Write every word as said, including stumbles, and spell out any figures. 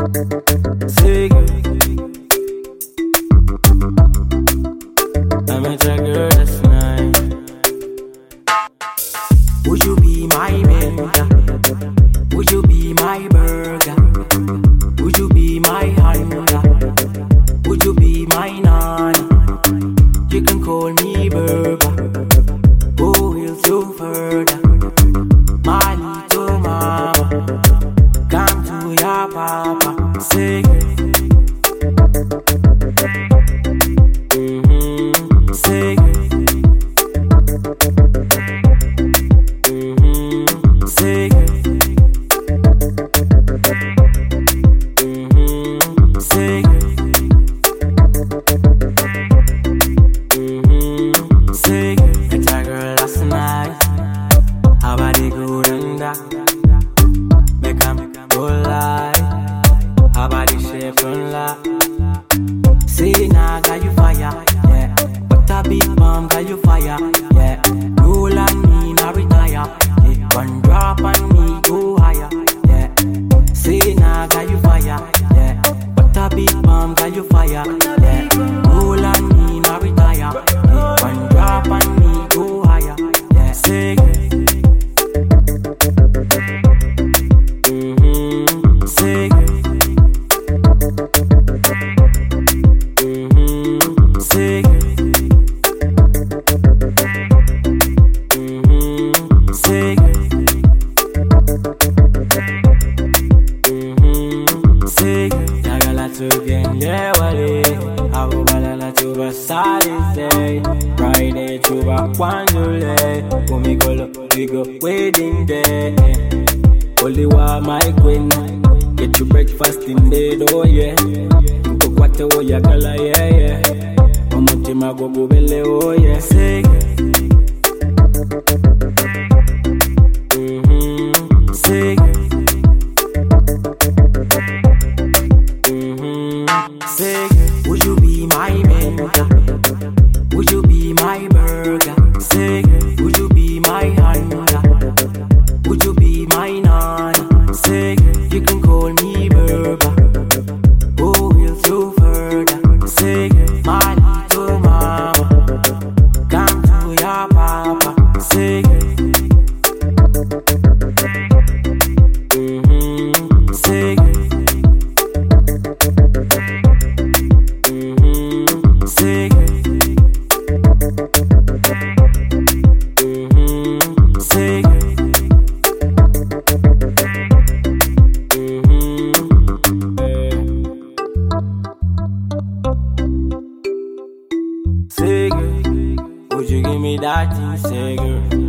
Say I met a girl last night. Would you be my Benga? Would you be my burger? Would you be my Honda? Would you be my Nana? You can call me Berba. Go real so further. My little mama, come to your papa. Say say nah, got you fire, yeah. But a big bomb got you fire, yeah. Roll on me, nah retire, yeah. One drop on me, go higher, yeah. Say nah, got you fire, yeah. But a big bomb got you fire, yeah. Roll on me, nah retire, yeah. One drop on me, go higher, yeah. Say mm-hmm. Say yeah, wale, hago balala tuba Saturday, Friday tuba Wanjule, kumikolo we go wedding day. Only wa my queen, get you breakfast in bed, oh yeah. Go kwate oh ya kala yeah yeah. Omutima go gubele oh yeah. Say mm-hmm. Say Say, would you be my Benga? Would you be my burger? Say, would you be my Honda? Would you be my Nana? Say, you can call me Berba. Go real so further. Say, my little mama, come to your papa. Say, mm-hmm. Say. Say, girl, would you give me that thing, say, girl?